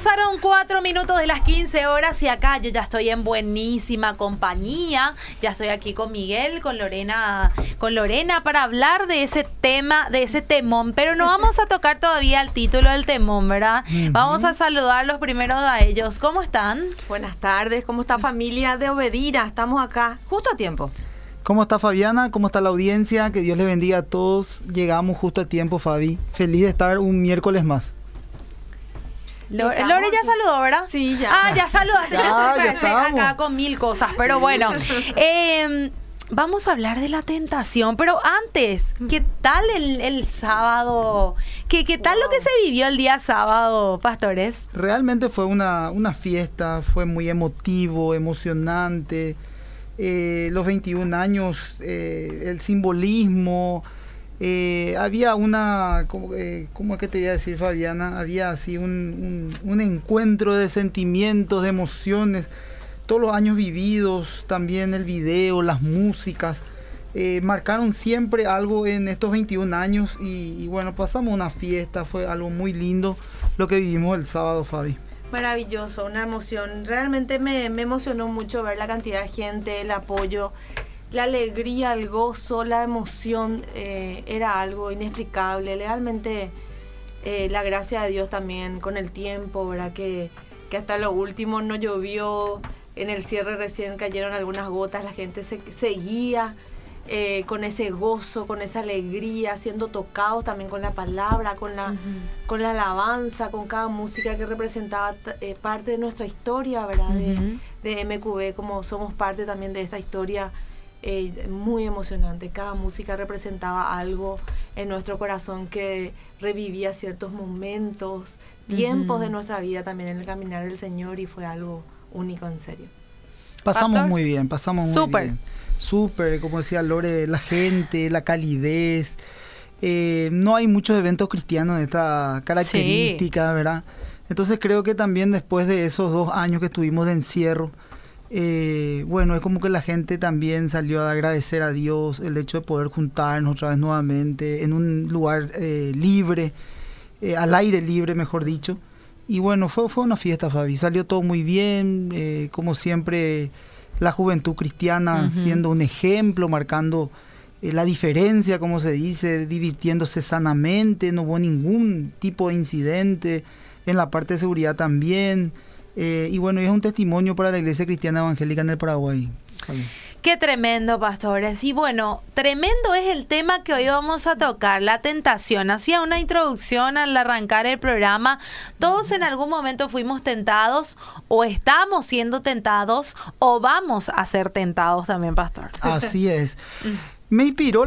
Pasaron 4 minutos de las 15 horas y acá yo ya estoy en buenísima compañía. Ya estoy aquí con Miguel, con Lorena para hablar de ese tema, de ese temón. Pero no vamos a tocar todavía el título del temón, ¿verdad? Vamos a saludarlos primero a ellos. ¿Cómo están? Buenas tardes, ¿cómo está familia de Obedira? Estamos acá justo a tiempo. ¿Cómo está Fabiana? ¿Cómo está la audiencia? Que Dios les bendiga a todos. Llegamos justo a tiempo, Fabi. Feliz de estar un miércoles más. Lore ya saludó, ¿verdad? Sí, ya. Ah, ya saludaste. Ya estamos. Acá con mil cosas, pero sí. Bueno. Vamos a hablar de la tentación, pero antes, ¿qué tal el sábado? ¿Qué tal lo que se vivió el día sábado, pastores? Realmente fue una fiesta, fue muy emotivo, emocionante. Los 21 años, el simbolismo, había una, ¿cómo es que te voy a decir, Fabiana? Había así un encuentro de sentimientos, de emociones, todos los años vividos, también el video, las músicas, marcaron siempre algo en estos 21 años y bueno, pasamos una fiesta, fue algo muy lindo lo que vivimos el sábado, Fabi. Maravilloso, una emoción. Realmente me emocionó mucho ver la cantidad de gente, el apoyo, la alegría, el gozo, la emoción. Era algo inexplicable. Realmente la gracia de Dios también con el tiempo, ¿verdad? Que hasta lo último no llovió. En el cierre recién cayeron algunas gotas. La gente seguía con ese gozo, con esa alegría, siendo tocados también con la palabra, con la alabanza, con cada música que representaba parte de nuestra historia, ¿verdad? De MQB, como somos parte también de esta historia muy emocionante. Cada música representaba algo en nuestro corazón que revivía ciertos momentos, tiempos de nuestra vida también en el caminar del Señor, y fue algo único, en serio. Pasamos muy bien, pasamos muy bien. Súper, como decía Lore, la gente, la calidez. No hay muchos eventos cristianos de esta característica, sí, ¿verdad? Entonces creo que también después de esos 2 años que estuvimos de encierro, bueno, es como que la gente también salió a agradecer a Dios el hecho de poder juntarnos otra vez nuevamente en un lugar libre, al aire libre, mejor dicho. Y bueno, fue una fiesta, Fabi. Salió todo muy bien, como siempre. La juventud cristiana siendo un ejemplo, marcando la diferencia, como se dice, divirtiéndose sanamente, no hubo ningún tipo de incidente, en la parte de seguridad también, y bueno, es un testimonio para la Iglesia Cristiana Evangélica en el Paraguay. Qué tremendo, pastores. Y bueno, tremendo es el tema que hoy vamos a tocar, la tentación. Hacía una introducción al arrancar el programa. Todos en algún momento fuimos tentados, o estamos siendo tentados, o vamos a ser tentados también, pastor. Así es. Me inspiró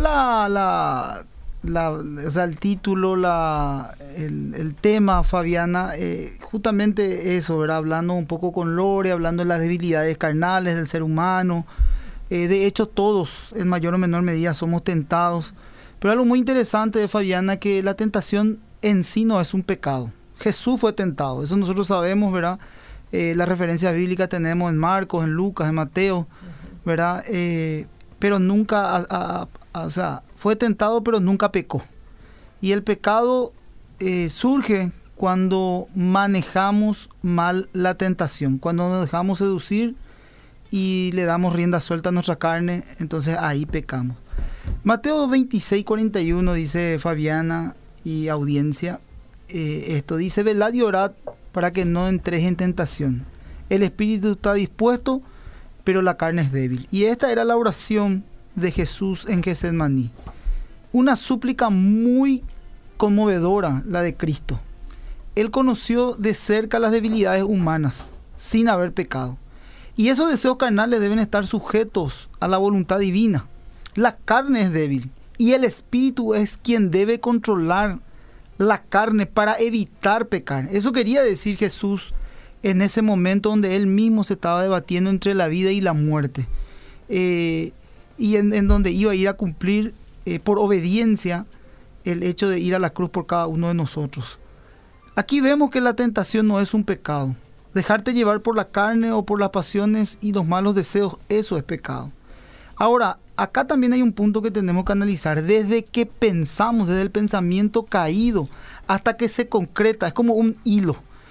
o sea, el título, el tema, Fabiana, justamente eso, ¿verdad? Hablando un poco con Lore, hablando de las debilidades carnales del ser humano. De hecho, todos, en mayor o menor medida, somos tentados. Pero algo muy interesante de Fabiana, que la tentación en sí no es un pecado. Jesús fue tentado, eso nosotros sabemos, ¿verdad? Las referencias bíblicas tenemos en Marcos, en Lucas, en Mateo, ¿verdad? Pero nunca, o sea, fue tentado, pero nunca pecó. Y el pecado surge cuando manejamos mal la tentación, cuando nos dejamos seducir y le damos rienda suelta a nuestra carne, entonces ahí pecamos. Mateo 26:41 dice Fabiana y audiencia, esto dice: velad y orad para que no entréis en tentación. El espíritu está dispuesto, pero la carne es débil. Y esta era la oración de Jesús en Getsemaní. Una súplica muy conmovedora, la de Cristo. Él conoció de cerca las debilidades humanas, sin haber pecado. Y esos deseos carnales deben estar sujetos a la voluntad divina. La carne es débil y el espíritu es quien debe controlar la carne para evitar pecar. Eso quería decir Jesús en ese momento donde él mismo se estaba debatiendo entre la vida y la muerte. Y en donde iba a ir a cumplir por obediencia el hecho de ir a la cruz por cada uno de nosotros. Aquí vemos que la tentación no es un pecado. Dejarte llevar por la carne o por las pasiones y los malos deseos, eso es pecado. Ahora, acá también hay un punto que tenemos que analizar. Desde que pensamos, desde el pensamiento caído hasta que se concreta, es como un hilo.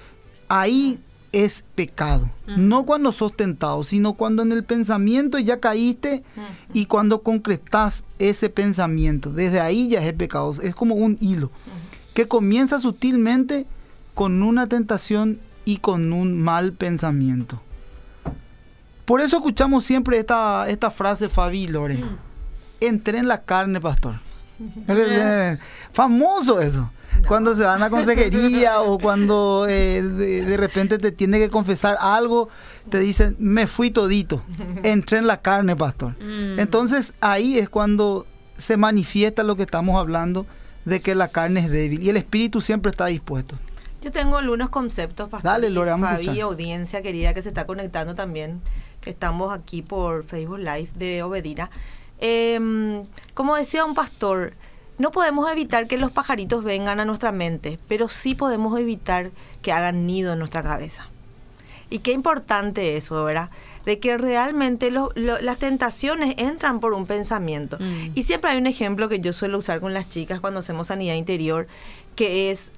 ahí es pecado. No cuando sos tentado, sino cuando en el pensamiento ya caíste y cuando concretás ese pensamiento. Desde ahí ya es pecado. Es como un hilo que comienza sutilmente con una tentación y con un mal pensamiento. Por eso escuchamos siempre esta frase, Fabi y Lore. Entré en la carne, pastor. Famoso eso. Cuando se van a consejería o cuando de repente te tiene que confesar algo, te dicen, me fui todito, entré en la carne, pastor. Entonces ahí es cuando se manifiesta lo que estamos hablando, de que la carne es débil y el espíritu siempre está dispuesto. Yo tengo algunos conceptos, pastor. Dale, Lore, vamos a escuchar. Fabi, audiencia querida que se está conectando también, que estamos aquí por Facebook Live de Obedira. Como decía un pastor, no podemos evitar que los pajaritos vengan a nuestra mente, pero sí podemos evitar que hagan nido en nuestra cabeza. Y qué importante eso, ¿verdad? De que realmente las tentaciones entran por un pensamiento. Y siempre hay un ejemplo que yo suelo usar con las chicas cuando hacemos sanidad interior, que es,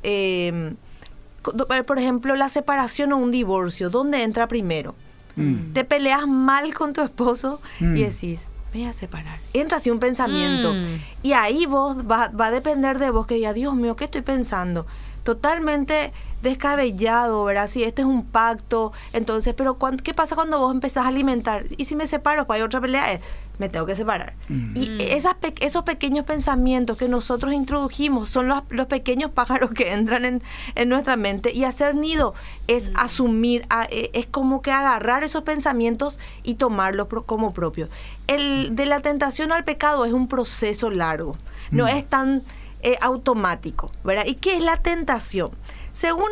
por ejemplo, la separación o un divorcio. ¿Dónde entra primero? Te peleas mal con tu esposo y decís, me voy a separar. Entra así un pensamiento. Y ahí vos va a depender de vos que diga, Dios mío, ¿qué estoy pensando? Totalmente descabellado, ¿verdad? Si este es un pacto, entonces, pero ¿qué pasa cuando vos empezás a alimentar? Y si me separo, pues hay otra pelea, me tengo que separar. Y esos pequeños pensamientos que nosotros introdujimos son los pequeños pájaros que entran en nuestra mente, y hacer nido es asumir, es como que agarrar esos pensamientos y tomarlos como propios. De la tentación al pecado es un proceso largo, no es tan automático, ¿verdad? ¿Y qué es la tentación? Según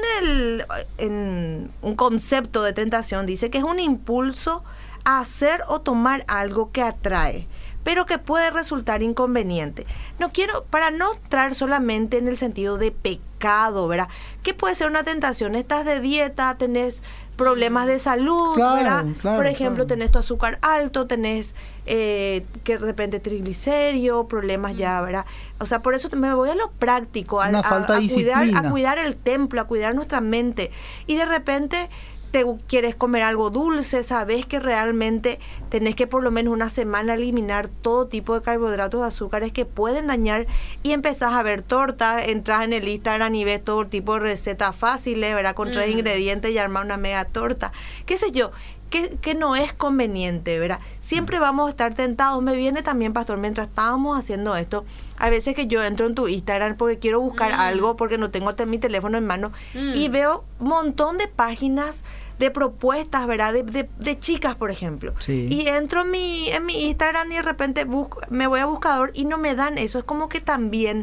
en un concepto de tentación, dice que es un impulso a hacer o tomar algo que atrae, pero que puede resultar inconveniente. Para no entrar solamente en el sentido de pecado, ¿verdad? ¿Qué puede ser una tentación? Estás de dieta, tenés problemas de salud, ¿verdad? Por ejemplo, tenés tu azúcar alto, tenés que de repente triglicéridos, problemas ya, ¿verdad? O sea, por eso me voy a lo práctico, a cuidar el templo, a cuidar nuestra mente. Y de repente te quieres comer algo dulce, sabes que realmente tenés que por lo menos una semana eliminar todo tipo de carbohidratos, azúcares que pueden dañar, y empezás a ver tortas, entras en el Instagram y ves todo tipo de recetas fáciles, ¿verdad? Con 3 ingredientes y armar una mega torta, qué sé yo, que no es conveniente, ¿verdad? Siempre vamos a estar tentados. Me viene también, pastor, mientras estábamos haciendo esto, a veces que yo entro en tu Instagram porque quiero buscar algo, porque no tengo mi teléfono en mano, y veo un montón de páginas de propuestas, ¿verdad? De chicas, por ejemplo. Sí. Y entro en mi Instagram y de repente me voy a buscador y no me dan eso. Es como que también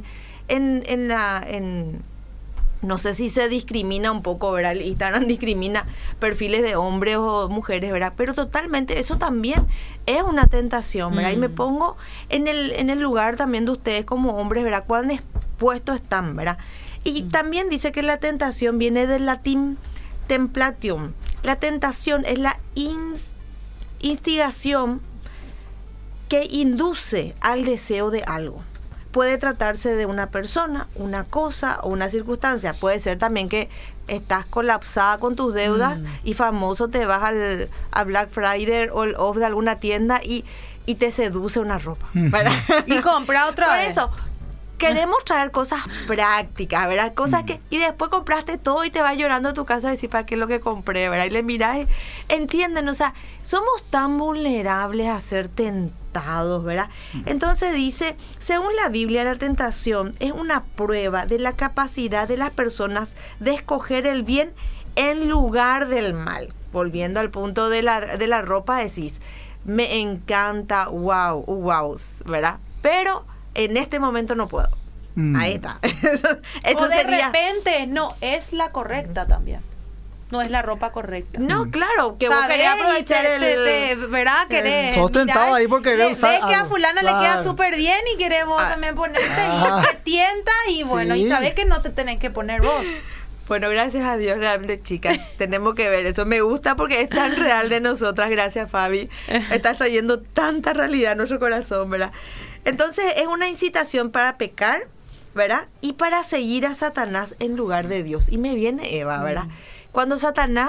no sé si se discrimina un poco, ¿verdad? El Instagram discrimina perfiles de hombres o mujeres, ¿verdad? Pero totalmente, eso también es una tentación, ¿verdad? Y me pongo en el lugar también de ustedes como hombres, ¿verdad? ¿Cuán expuestos están, ¿verdad? Y también dice que la tentación viene del latín temptation. La tentación es la instigación que induce al deseo de algo. Puede tratarse de una persona, una cosa o una circunstancia. Puede ser también que estás colapsada con tus deudas y famoso te vas a Black Friday o el off de alguna tienda y te seduce una ropa, ¿verdad? Y compra otra vez. Por eso queremos traer cosas prácticas, ¿verdad? Cosas que... Y después compraste todo y te vas llorando a tu casa a decir, ¿para qué es lo que compré, verdad? Y le mirás y entienden, o sea, somos tan vulnerables a ser tentados, ¿verdad? Entonces dice, según la Biblia, la tentación es una prueba de la capacidad de las personas de escoger el bien en lugar del mal. Volviendo al punto de la ropa, decís, me encanta, wow, ¿verdad? Pero en este momento no puedo. Ahí está. O de repente no es la correcta también. No es la ropa correcta. No, claro, que vos querés aprovechar ¿verdad? Querés. Sos tentado ahí porque querés usar. Ves que a fulana le queda súper bien y querés vos también ponerte y te tienta y bueno, y sabés que no te tenés que poner vos. Bueno, gracias a Dios, realmente, chicas, tenemos que ver eso. Me gusta porque es tan real de nosotras. Gracias, Fabi. Estás trayendo tanta realidad a nuestro corazón, ¿verdad? Entonces, es una incitación para pecar, ¿verdad? Y para seguir a Satanás en lugar de Dios. Y me viene Eva, ¿verdad? Cuando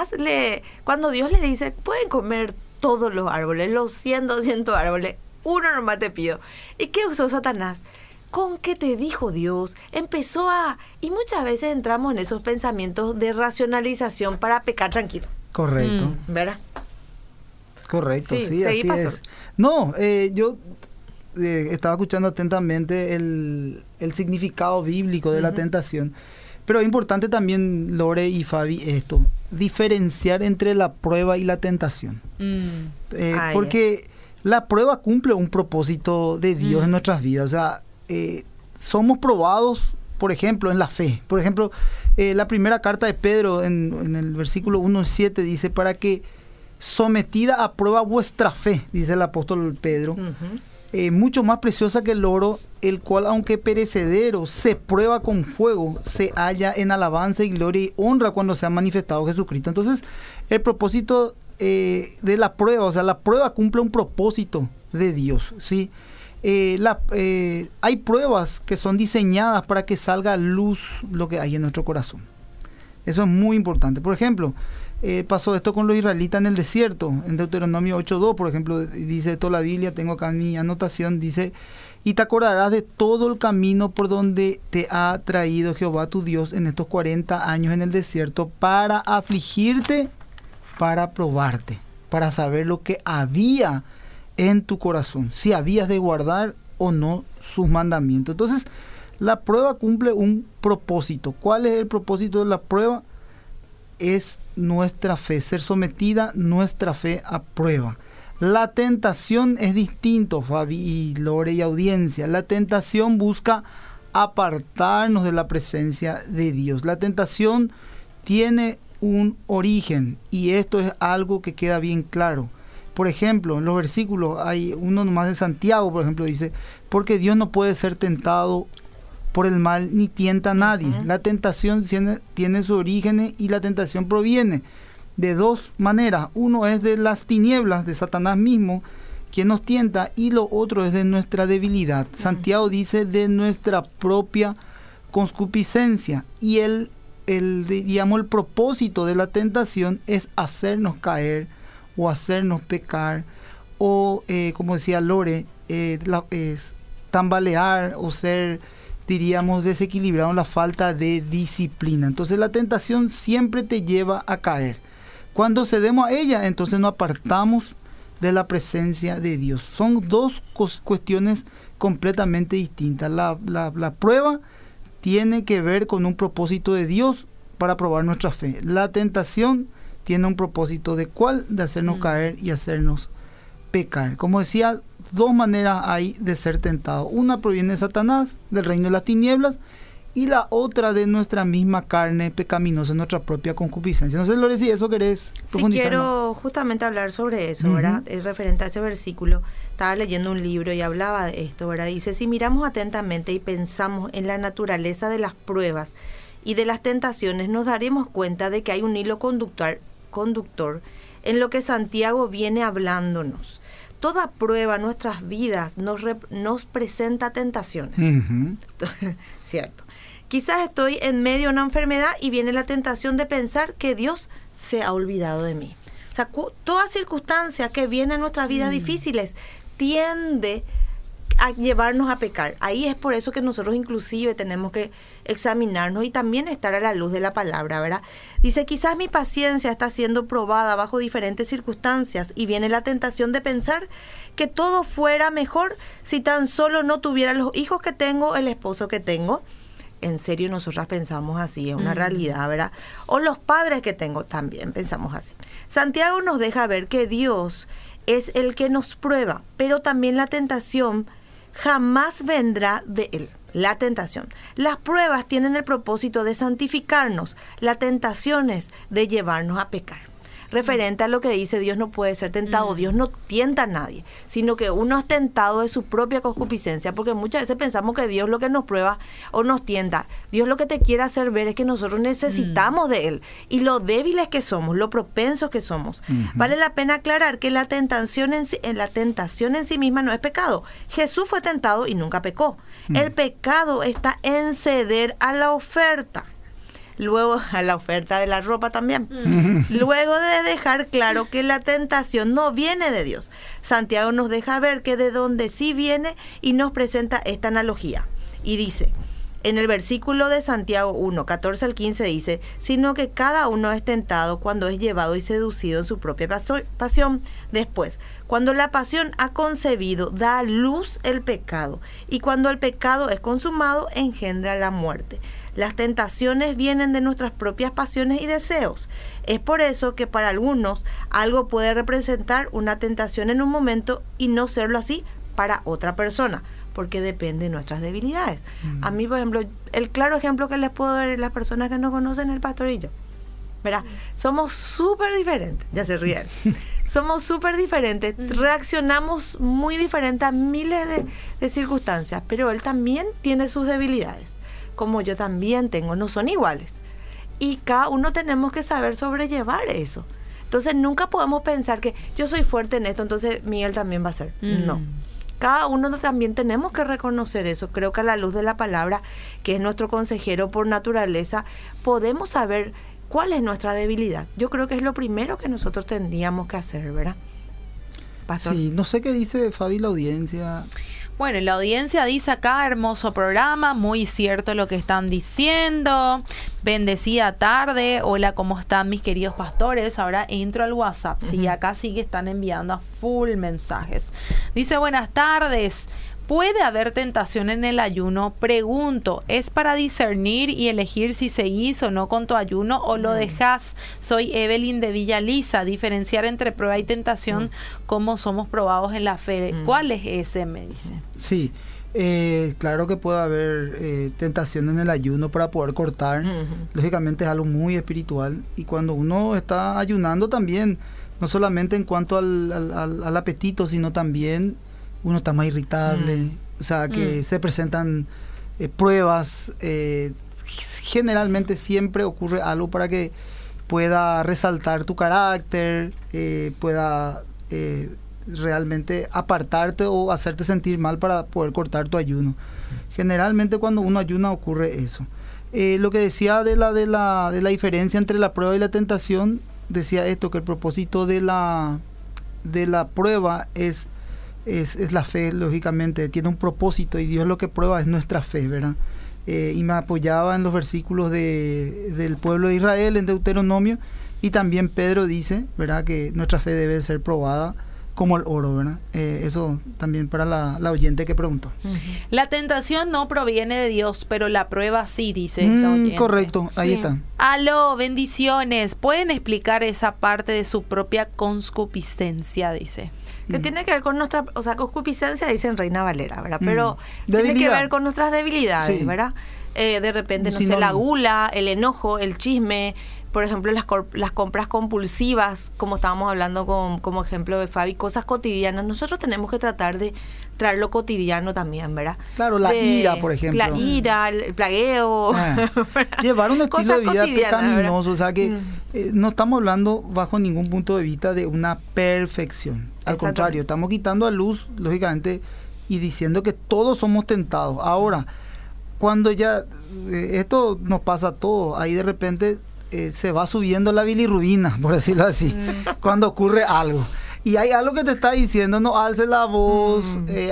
Dios le dice, pueden comer todos los árboles, los 100, 200 árboles, uno nomás te pido. ¿Y qué usó Satanás? ¿Con qué te dijo Dios? Y muchas veces entramos en esos pensamientos de racionalización para pecar tranquilo. Correcto. ¿Verdad? Correcto, sí, seguí, así pastor. es. No, yo estaba escuchando atentamente el significado bíblico de la tentación, pero es importante también, Lore y Fabi, diferenciar entre la prueba y la tentación. Porque la prueba cumple un propósito de Dios en nuestras vidas. O sea, somos probados, por ejemplo, en la fe. Por ejemplo, la primera carta de Pedro en el versículo 1:7 dice, para que sometida a prueba vuestra fe, dice el apóstol Pedro, mucho más preciosa que el oro, el cual aunque perecedero se prueba con fuego, se halla en alabanza y gloria y honra cuando se ha manifestado Jesucristo. Entonces, el propósito de la prueba, o sea, la prueba cumple un propósito de Dios, ¿sí? Hay pruebas que son diseñadas para que salga a luz lo que hay en nuestro corazón. Eso es muy importante. Por ejemplo, pasó esto con los israelitas en el desierto, en Deuteronomio 8:2, por ejemplo, dice toda la Biblia, tengo acá en mi anotación, dice, y te acordarás de todo el camino por donde te ha traído Jehová tu Dios en estos 40 años en el desierto para afligirte, para probarte, para saber lo que había en tu corazón, si habías de guardar o no sus mandamientos. Entonces, la prueba cumple un propósito. ¿Cuál es el propósito de la prueba? Es nuestra fe, ser sometida nuestra fe a prueba. La tentación es distinto, Fabi y Lore y audiencia. La tentación busca apartarnos de la presencia de Dios. La tentación tiene un origen y esto es algo que queda bien claro. Por ejemplo, en los versículos hay uno nomás de Santiago, por ejemplo, dice, porque Dios no puede ser tentado por el mal ni tienta a nadie. La tentación tiene su origen y la tentación proviene de dos maneras. Uno es de las tinieblas, de Satanás mismo, quien nos tienta, y lo otro es de nuestra debilidad. Santiago dice de nuestra propia concupiscencia, y el propósito de la tentación es hacernos caer o hacernos pecar, o como decía Lore, tambalear o ser, diríamos, desequilibrado en la falta de disciplina. Entonces la tentación siempre te lleva a caer. Cuando cedemos a ella, entonces nos apartamos de la presencia de Dios. Son dos cuestiones completamente distintas. La prueba tiene que ver con un propósito de Dios para probar nuestra fe. La tentación tiene un propósito de cuál, de hacernos caer y hacernos pecar. Como decía, dos maneras hay de ser tentado. Una proviene de Satanás, del reino de las tinieblas, y la otra de nuestra misma carne pecaminosa, nuestra propia concupiscencia. No sé, Lore, si eso querés profundizar. Sí, quiero justamente hablar sobre eso, ¿verdad? Es referente a ese versículo. Estaba leyendo un libro y hablaba de esto, ¿verdad? Dice, si miramos atentamente y pensamos en la naturaleza de las pruebas y de las tentaciones, nos daremos cuenta de que hay un hilo conductor en lo que Santiago viene hablándonos. Toda prueba en nuestras vidas nos presenta tentaciones. ¿Cierto? Quizás estoy en medio de una enfermedad y viene la tentación de pensar que Dios se ha olvidado de mí. O sea, toda circunstancia que viene en nuestras vidas difíciles tiende a llevarnos a pecar. Ahí es por eso que nosotros inclusive tenemos que examinarnos y también estar a la luz de la palabra, ¿verdad? Dice, quizás mi paciencia está siendo probada bajo diferentes circunstancias y viene la tentación de pensar que todo fuera mejor si tan solo no tuviera los hijos que tengo, el esposo que tengo. En serio, nosotras pensamos así, es una realidad, ¿verdad? O los padres que tengo, también pensamos así. Santiago nos deja ver que Dios es el que nos prueba, pero también la tentación jamás vendrá de él. La tentación. Las pruebas tienen el propósito de santificarnos, la tentación es de llevarnos a pecar. Referente a lo que dice, Dios no puede ser tentado, Dios no tienta a nadie, sino que uno es tentado de su propia concupiscencia, porque muchas veces pensamos que Dios lo que nos prueba o nos tienta, Dios lo que te quiere hacer ver es que nosotros necesitamos de Él, y lo débiles que somos, lo propensos que somos. Vale la pena aclarar que la tentación en sí misma no es pecado. Jesús fue tentado y nunca pecó. El pecado está en ceder a la oferta. Luego, a la oferta de la ropa también. Luego de dejar claro que la tentación no viene de Dios, Santiago nos deja ver que de donde sí viene y nos presenta esta analogía. Y dice, en el versículo de Santiago 1, 14 al 15 dice, sino que cada uno es tentado cuando es llevado y seducido en su propia pasión. Después, cuando la pasión ha concebido, da a luz el pecado. Y cuando el pecado es consumado, engendra la muerte. Las tentaciones vienen de nuestras propias pasiones y deseos. Es por eso que para algunos algo puede representar una tentación en un momento y no serlo así para otra persona, porque depende de nuestras debilidades. A mí, por ejemplo, el claro ejemplo que les puedo dar a las personas que no conocen el pastorillo, ¿verdad? Somos súper diferentes, ya se ríen. Somos súper diferentes, reaccionamos muy diferente a miles de circunstancias, pero él también tiene sus debilidades, como yo también tengo, no son iguales. Y cada uno tenemos que saber sobrellevar eso. Entonces nunca podemos pensar que yo soy fuerte en esto, entonces Miguel también va a ser. No. Cada uno también tenemos que reconocer eso. Creo que a la luz de la palabra, que es nuestro consejero por naturaleza, podemos saber cuál es nuestra debilidad. Yo creo que es lo primero que nosotros tendríamos que hacer, ¿verdad, Pastor? Sí, no sé qué dice Fabi la audiencia. Bueno, la audiencia dice acá, hermoso programa, muy cierto lo que están diciendo. Bendecida tarde. Hola, ¿cómo están mis queridos pastores? Ahora entro al WhatsApp. Sí, acá sí que están enviando a full mensajes. Dice, buenas tardes. ¿Puede haber tentación en el ayuno? Pregunto, ¿es para discernir y elegir si seguís o no con tu ayuno o lo dejás? Soy Evelyn de Villa Lisa. Diferenciar entre prueba y tentación, ¿cómo somos probados en la fe? ¿Cuál es ese? Me dice. Sí, claro que puede haber tentación en el ayuno para poder cortar. Lógicamente es algo muy espiritual. Y cuando uno está ayunando también, no solamente en cuanto al apetito, sino también uno está más irritable, o sea, que se presentan pruebas, generalmente siempre ocurre algo para que pueda resaltar tu carácter, pueda realmente apartarte o hacerte sentir mal para poder cortar tu ayuno. Generalmente cuando uno ayuna ocurre eso. Lo que decía de la diferencia entre la prueba y la tentación, decía esto, que el propósito de la prueba es la fe, lógicamente, tiene un propósito y Dios lo que prueba es nuestra fe, ¿verdad? Y me apoyaba en los versículos del pueblo de Israel en Deuteronomio, y también Pedro dice, ¿verdad?, que nuestra fe debe ser probada como el oro, ¿verdad? Eso también para la oyente que preguntó. La tentación no proviene de Dios, pero la prueba sí, dice esta oyente. Correcto, ahí está. Aló, bendiciones. ¿Pueden explicar esa parte de su propia concupiscencia? Dice. Que tiene que ver con nuestra, o sea, concupiscencia dicen Reina Valera, ¿verdad? Pero debilidad. Tiene que ver con nuestras debilidades, ¿verdad? De repente, no sé, la gula, el enojo, el chisme, por ejemplo, las compras compulsivas, como estábamos hablando como ejemplo de Fabi, cosas cotidianas. Nosotros tenemos que tratar de traer lo cotidiano también, ¿verdad? Claro, la ira, por ejemplo. La ira, el plagueo. Llevar un estilo de vida pecaminoso, ¿verdad? o sea que no estamos hablando bajo ningún punto de vista de una perfección. Al contrario, estamos quitando a luz, lógicamente, y diciendo que todos somos tentados. Ahora, cuando ya esto nos pasa a todos, ahí de repente se va subiendo la bilirrubina, por decirlo así, cuando ocurre algo. Y hay algo que te está diciendo, no alces la voz,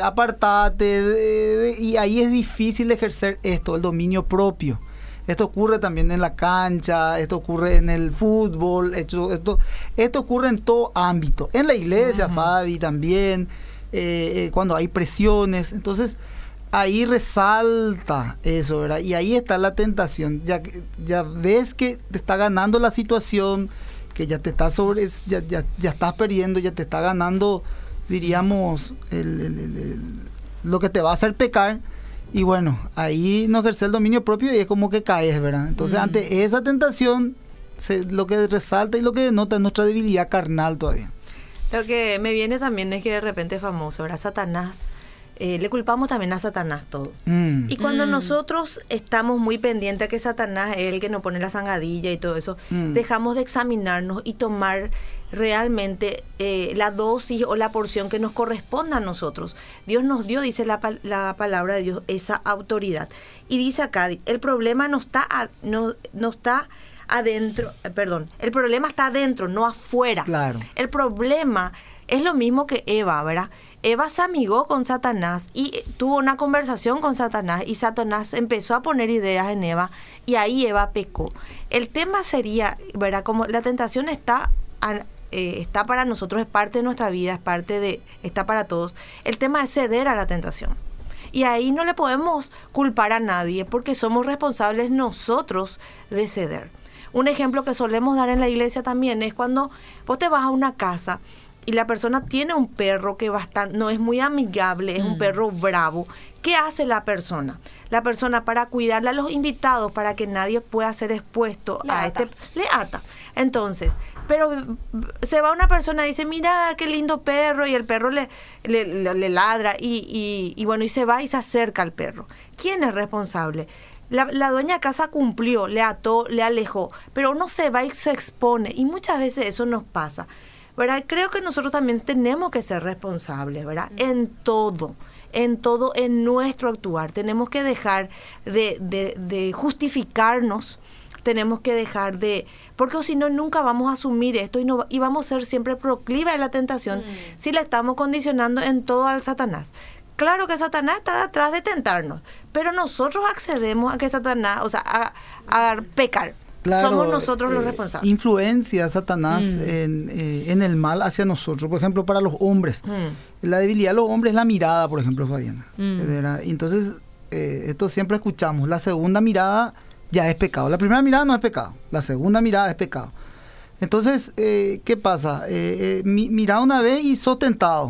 apartate, y ahí es difícil ejercer esto, el dominio propio. Esto ocurre también en la cancha, esto ocurre en el fútbol, esto ocurre en todo ámbito. En la iglesia, Fabi, también, cuando hay presiones. Entonces, ahí resalta eso, ¿verdad? Y ahí está la tentación. Ya ves que te está ganando la situación, que ya te está ya estás perdiendo, ya te está ganando, diríamos, lo que te va a hacer pecar. Y bueno, ahí no ejerce el dominio propio y es como que caes, ¿verdad? Entonces, ante esa tentación, lo que resalta y lo que denota es nuestra debilidad carnal todavía. Lo que me viene también es que de repente es famoso, ¿verdad? Satanás le culpamos también a Satanás todo. Y cuando nosotros estamos muy pendientes a que Satanás es el que nos pone la zangadilla y todo eso, dejamos de examinarnos y tomar realmente la dosis o la porción que nos corresponda a nosotros. Dios nos dio, dice la palabra de Dios, esa autoridad. Y dice acá, el problema no está adentro, el problema está adentro, no afuera. Claro. El problema es lo mismo que Eva, ¿verdad? Eva se amigó con Satanás y tuvo una conversación con Satanás, y Satanás empezó a poner ideas en Eva, y ahí Eva pecó. El tema sería, ¿verdad? Como la tentación está para nosotros, es parte de nuestra vida, está para todos. El tema es ceder a la tentación. Y ahí no le podemos culpar a nadie, porque somos responsables nosotros de ceder. Un ejemplo que solemos dar en la iglesia también es cuando vos te vas a una casa y la persona tiene un perro que no es muy amigable, es un perro bravo. ¿Qué hace la persona? La persona, para cuidarle a los invitados, para que nadie pueda ser expuesto le ata. Entonces, pero se va una persona y dice, mira qué lindo perro, y el perro le ladra y bueno, y se va y se acerca al perro. ¿Quién es responsable? La dueña de casa cumplió, le ató, le alejó, pero uno se va y se expone, y muchas veces eso nos pasa, ¿verdad? Creo que nosotros también tenemos que ser responsables, ¿verdad? En todo, en nuestro actuar. Tenemos que dejar de justificarnos, tenemos que dejar porque si no, nunca vamos a asumir esto y vamos a ser siempre proclives a la tentación si le estamos condicionando en todo al Satanás. Claro que Satanás está detrás de tentarnos, pero nosotros accedemos a que Satanás, a pecar. Claro, somos nosotros los responsables. Influencia Satanás en el mal hacia nosotros. Por ejemplo, para los hombres. La debilidad de los hombres es la mirada, por ejemplo, Fabiana. Entonces, esto siempre escuchamos. La segunda mirada ya es pecado. La primera mirada no es pecado. La segunda mirada es pecado. Entonces, ¿qué pasa? Mira una vez y sos tentado.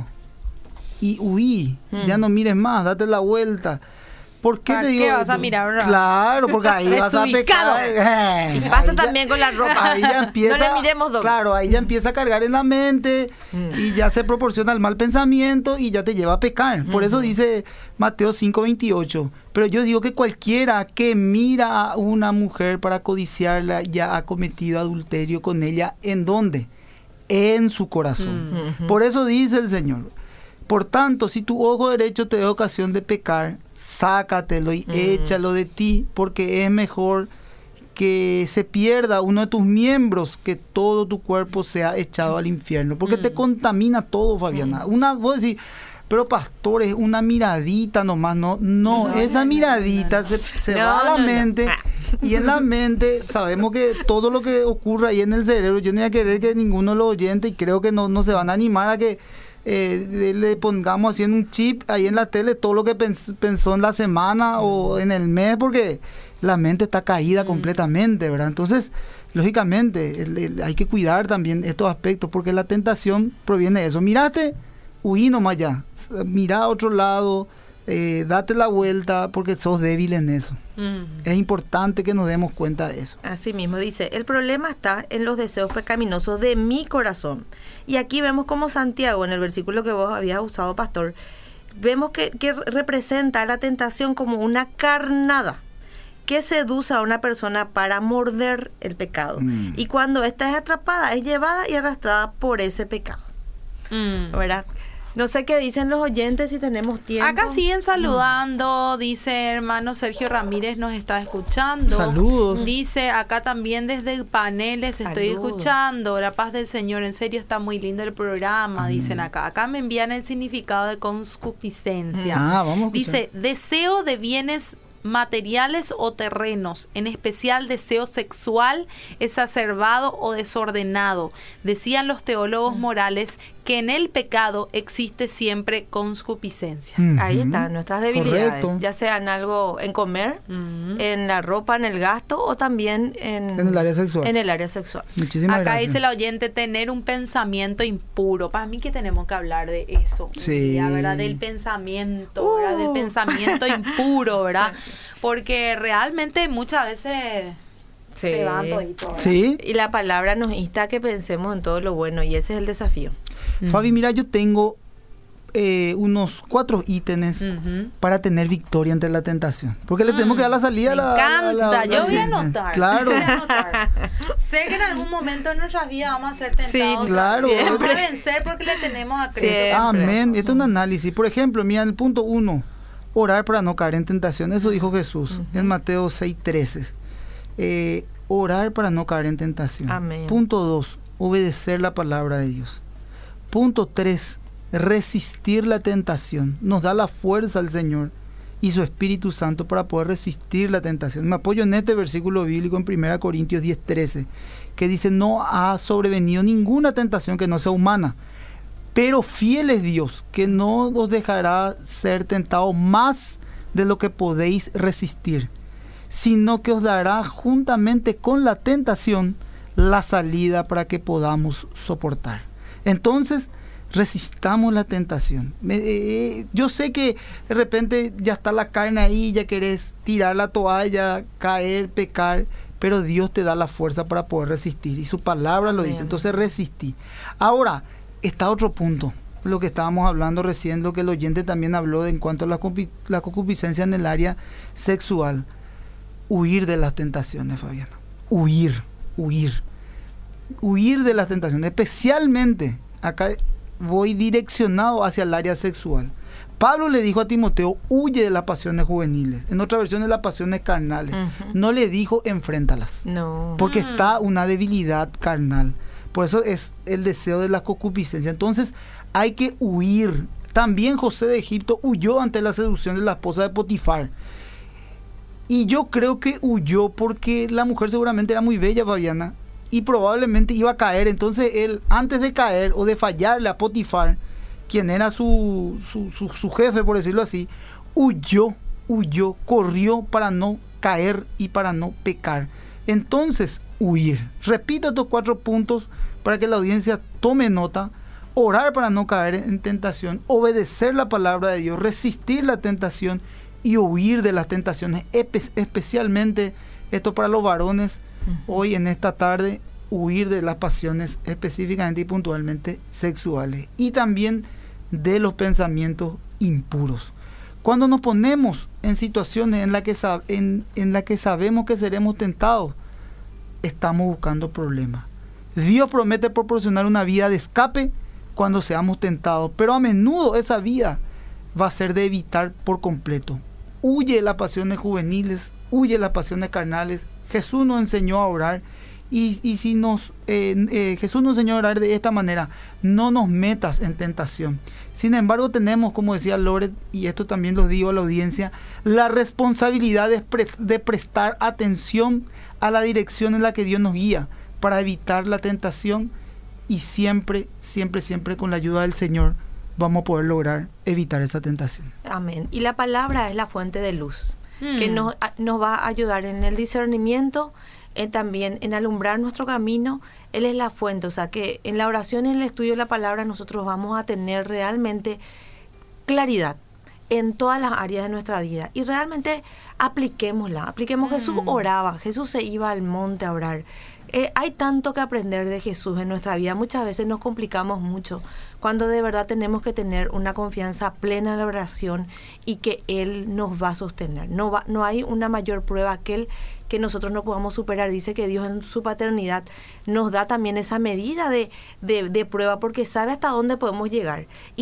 Y huí. Ya no mires más, date la vuelta. ¿Por qué te digo? ¿Qué vas a mirar, bro? Claro, porque ahí vas a pecar. Pasa también con la ropa. Ahí ya empieza, no le miremos doble. Claro, ahí ya empieza a cargar en la mente y ya se proporciona el mal pensamiento y ya te lleva a pecar. Por eso dice Mateo 5:28. Pero yo digo que cualquiera que mira a una mujer para codiciarla ya ha cometido adulterio con ella. ¿En dónde? En su corazón. Por eso dice el Señor. Por tanto, si tu ojo derecho te da ocasión de pecar, sácatelo y échalo de ti, porque es mejor que se pierda uno de tus miembros que todo tu cuerpo sea echado al infierno, porque te contamina todo, Fabiana. Vos decís, pero pastor, es una miradita nomás, no, esa miradita se va a la mente. Y en la mente sabemos que todo lo que ocurre ahí en el cerebro, yo no voy a querer que ninguno de los oyentes, y creo que no se van a animar a que le pongamos así en un chip ahí en la tele todo lo que pensó en la semana o en el mes, porque la mente está caída completamente, ¿verdad? Entonces, lógicamente, hay que cuidar también estos aspectos, porque la tentación proviene de eso. Miraste, huí nomás ya, mira a otro lado, date la vuelta, porque sos débil en eso. Es importante que nos demos cuenta de eso. Así mismo dice, el problema está en los deseos pecaminosos de mi corazón. Y aquí vemos como Santiago, en el versículo que vos habías usado, pastor, vemos que representa la tentación como una carnada que seduce a una persona para morder el pecado. Y cuando ésta es atrapada, es llevada y arrastrada por ese pecado. ¿Verdad? No sé qué dicen los oyentes, si tenemos tiempo. Acá siguen saludando, dice hermano Sergio Ramírez, nos está escuchando. Saludos. Dice acá también desde Paneles, estoy escuchando. La paz del Señor, en serio está muy lindo el programa, dicen acá. Acá me envían el significado de concupiscencia. Vamos a escuchar. Dice, deseo de bienes materiales o terrenos, en especial deseo sexual exacerbado o desordenado. Decían los teólogos morales que en el pecado existe siempre concupiscencia. Ahí están nuestras debilidades, correcto. Ya sea en algo, en comer, en la ropa, en el gasto, o también en el área sexual. En el área sexual. Muchísimas Acá gracias. dice la oyente, tener un pensamiento impuro. Para mí que tenemos que hablar de eso, Sí. ¿verdad? Del pensamiento, ¿verdad? Del pensamiento impuro, ¿verdad? Porque realmente muchas veces se van todito, ¿verdad? Sí. Y la palabra nos insta a que pensemos en todo lo bueno, y ese es el desafío. Fabi, mira, yo tengo unos 4 ítems Ujú. para tener victoria ante la tentación. Porque le tenemos que dar la salida Me a la encanta, yo voy a audiencia. anotar. Claro. Voy a anotar. Sé que en algún momento de nuestras vidas vamos a ser tentados. Sí, claro. Vamos a vencer porque le tenemos a Cristo. Siempre. Amén. Esto es un análisis. Por ejemplo, mira, el punto 1, orar para no caer en tentación. Eso dijo Jesús en Mateo 6:13. Orar para no caer en tentación. Amén. Punto 2, obedecer la palabra de Dios. Punto 3, resistir la tentación. Nos da la fuerza el Señor y su Espíritu Santo para poder resistir la tentación. Me apoyo en este versículo bíblico en 1 Corintios 10:13, que dice: no ha sobrevenido ninguna tentación que no sea humana, pero fiel es Dios, que no os dejará ser tentados más de lo que podéis resistir, sino que os dará juntamente con la tentación la salida para que podamos soportar. Entonces, resistamos la tentación. Yo sé que de repente ya está la carne ahí, ya querés tirar la toalla, caer, pecar, pero Dios te da la fuerza para poder resistir y su palabra lo dice. Entonces resistí. Ahora, está otro punto, lo que estábamos hablando recién, lo que el oyente también habló en cuanto a la concupiscencia en el área sexual. Huir de las tentaciones, Fabiana. Huir de las tentaciones, especialmente acá voy direccionado hacia el área sexual. Pablo le dijo a Timoteo: huye de las pasiones juveniles. En otra versión, de las pasiones carnales. No le dijo: enfréntalas. No. Porque está una debilidad carnal. Por eso es el deseo de la concupiscencia. Entonces hay que huir. También José de Egipto huyó ante la seducción de la esposa de Potifar. Y yo creo que huyó porque la mujer seguramente era muy bella, Fabiana, y probablemente iba a caer. Entonces él, antes de caer o de fallarle a Potifar, quien era su jefe, por decirlo así, huyó, corrió para no caer y para no pecar. Entonces, huir. Repito estos 4 puntos para que la audiencia tome nota. Orar para no caer en tentación, obedecer la palabra de Dios, resistir la tentación y huir de las tentaciones, especialmente esto para los varones. Hoy en esta tarde, huir de las pasiones específicamente y puntualmente sexuales, y también de los pensamientos impuros. Cuando nos ponemos en situaciones en la que sabemos que seremos tentados, estamos buscando problemas. Dios promete proporcionar una vía de escape cuando seamos tentados, pero a menudo esa vía va a ser de evitar por completo. Huye de las pasiones juveniles, huye de las pasiones carnales. Jesús nos enseñó a orar, y si Jesús nos enseñó a orar de esta manera: no nos metas en tentación. Sin embargo, tenemos, como decía Loret, y esto también lo digo a la audiencia, la responsabilidad de prestar atención a la dirección en la que Dios nos guía para evitar la tentación, y siempre con la ayuda del Señor vamos a poder lograr evitar esa tentación. Amén. Y la palabra es la fuente de luz, que nos va a ayudar en el discernimiento, también en alumbrar nuestro camino. Él es la fuente, o sea que en la oración y en el estudio de la palabra nosotros vamos a tener realmente claridad en todas las áreas de nuestra vida, y realmente apliquemos. Jesús oraba, Jesús se iba al monte a orar. Hay tanto que aprender de Jesús en nuestra vida. Muchas veces nos complicamos mucho cuando de verdad tenemos que tener una confianza plena en la oración y que Él nos va a sostener. No hay una mayor prueba que nosotros no podamos superar. Dice que Dios en su paternidad nos da también esa medida de prueba, porque sabe hasta dónde podemos llegar.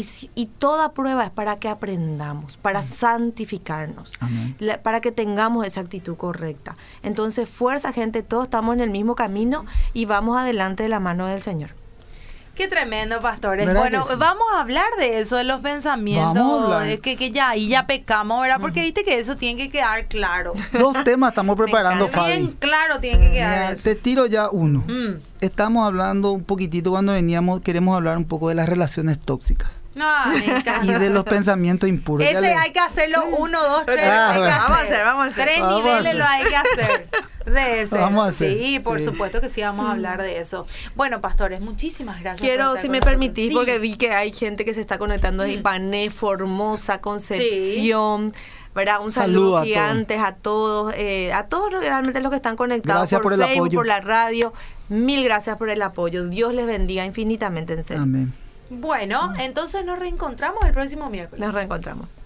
Y toda prueba es para que aprendamos, para santificarnos, para que tengamos esa actitud correcta. Entonces, fuerza, gente, todos estamos en el mismo camino y vamos adelante de la mano del Señor. Qué tremendo, pastores. ¿Verdad Bueno, que sí? vamos a hablar de eso, de los pensamientos. Vamos a hablar. Que ya ahí ya pecamos, ¿verdad? Porque viste que eso tiene que quedar claro. 2 temas estamos preparando, encanta. Bien Fabi. claro tiene que quedar Mira, eso. te tiro ya uno. Mm. Estamos hablando un poquitito cuando veníamos, queremos hablar un poco de las relaciones tóxicas Ah, me encanta. y de los pensamientos impuros. Ya Ese le- hay que hacerlo 1, 2, 3. Bueno. Vamos a hacer. 3 Vamos a niveles hacer. lo hay que hacer. De ese. Vamos a hacer. Sí, por Sí. supuesto que sí vamos a hablar de eso. Bueno, pastores, muchísimas gracias. por Quiero, estar si con me nosotros. permitís, Sí. porque vi que hay gente que se está conectando de Ipané, Formosa, Concepción, ¿verdad? Un Saludo saludo a gigantes a todos realmente los que están conectados Gracias por el Facebook, apoyo. por la radio. Mil gracias por el apoyo. Dios les bendiga infinitamente, en serio. Amén. Bueno, entonces nos reencontramos el próximo miércoles. Nos reencontramos.